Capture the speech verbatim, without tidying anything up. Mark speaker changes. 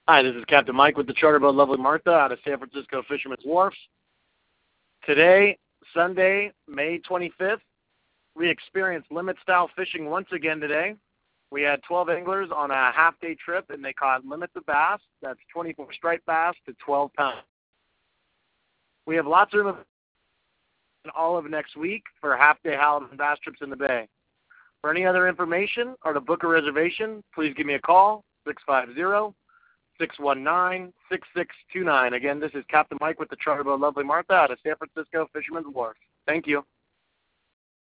Speaker 1: Hi, this is Captain Mike with the charter boat Lovely Martha out of San Francisco Fisherman's Wharf. Today, Sunday, May twenty-fifth, we experienced limit-style fishing once again today. We had twelve anglers on a half-day trip, and they caught limits of bass. That's twenty-four striped bass to twelve pounds. We have lots of room in all of next week for half-day halibut and bass trips in the bay. For any other information or to book a reservation, please give me a call, six five zero, six one nine, six six two nine. Again, this is Captain Mike with the charter boat Lovely Martha out of San Francisco Fisherman's Wharf. Thank you.